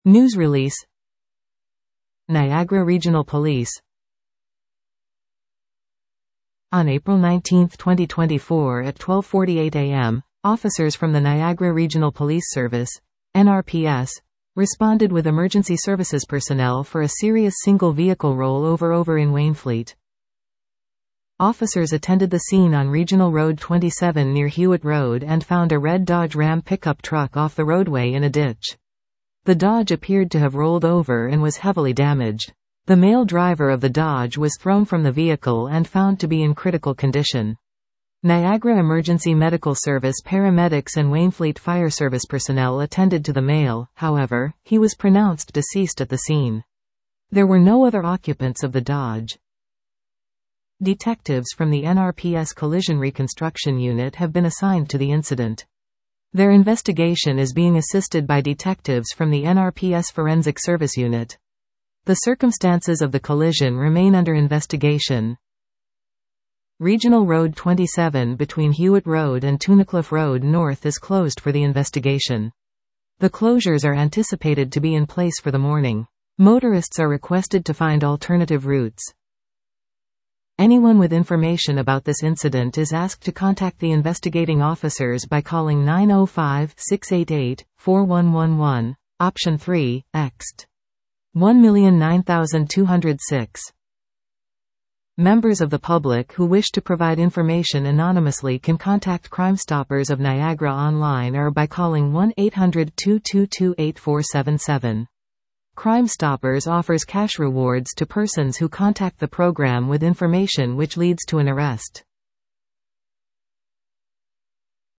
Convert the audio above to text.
News release. Niagara Regional Police. On April 19, 2024 at 12:48 a.m., officers from the Niagara Regional Police Service, NRPS, responded with emergency services personnel for a serious single-vehicle rollover in Wainfleet. Officers attended the scene on Regional Road 27 near Hewitt Road and found a red Dodge Ram pickup truck off the roadway in a ditch. The Dodge appeared to have rolled over and was heavily damaged. The male driver of the Dodge was thrown from the vehicle and found to be in critical condition. Niagara Emergency Medical Service paramedics and Wainfleet Fire Service personnel attended to the male, however, he was pronounced deceased at the scene. There were no other occupants of the Dodge. Detectives from the NRPS Collision Reconstruction Unit have been assigned to the incident. Their investigation is being assisted by detectives from the NRPS Forensic Service Unit. The circumstances of the collision remain under investigation. Regional Road 27 between Hewitt Road and Tunnicliffe Road North is closed for the investigation. The closures are anticipated to be in place for the morning. Motorists are requested to find alternative routes. Anyone with information about this incident is asked to contact the investigating officers by calling 905-688-4111, option 3, ext. 1,009,206. Members of the public who wish to provide information anonymously can contact Crime Stoppers of Niagara online or by calling 1-800-222-8477. Crime Stoppers offers cash rewards to persons who contact the program with information which leads to an arrest.